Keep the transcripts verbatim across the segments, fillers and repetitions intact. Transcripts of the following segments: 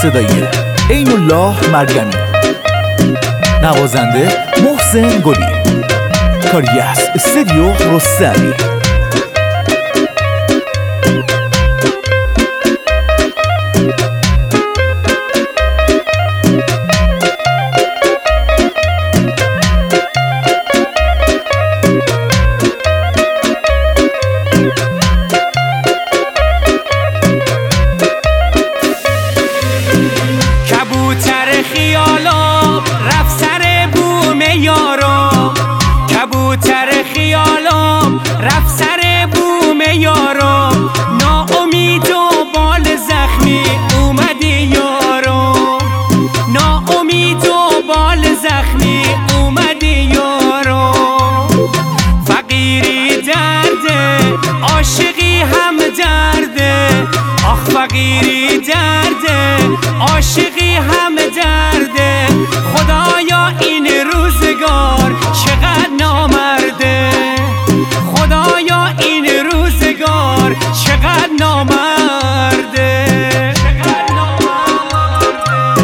صدایی عین الله مرگمی، نوازنده محسن گلی، کاری از استودیو رستمی. کبوتر خیالام رفت سر بوم یارم، کبوتر خیالام رفت سر بوم یارم، ناامید و بال زخمی اومدی یارم، ناامید و بال زخمی اومدی یارم. فقیری درده عاشقی هم درده، آخ فقیری درده عاشقی هم درده، خدایا این روزگار چقدر نامرده، خدایا این روزگار چقدر نامرده، چقدر نامرده.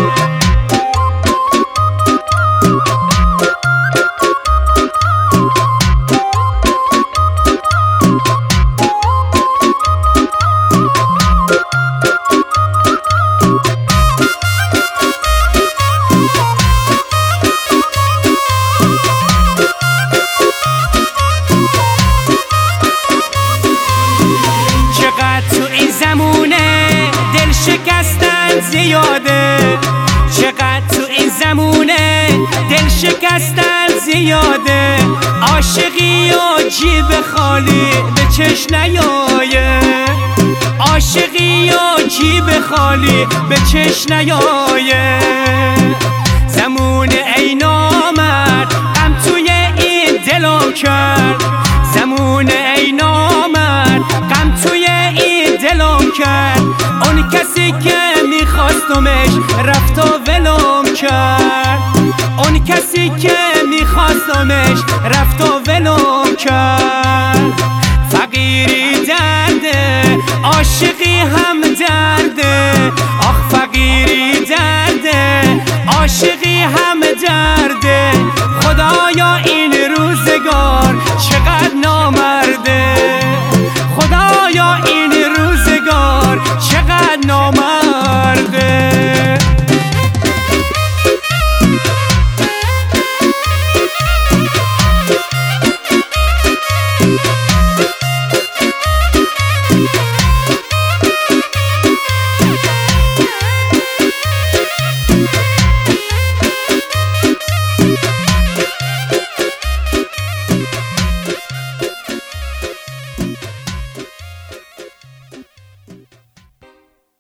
شکستن زیاده، چقدر تو این زمونه دل شکستن زیاده، عاشقی و جیب خالی به چش نیایه، عاشقی و جیب خالی به چش نیایه. زمون ای نامرد غم توی این دلم کرد، زمون ای نامرد غم توی این دلم کرد، اون کسی که میخواستمش رفت و ولم کرد، اون کسی که میخواستمش رفت و ولم کرد. فقیری درده عاشقی هم درده، آخ فقیری درده عاشقی هم درده، خدایا این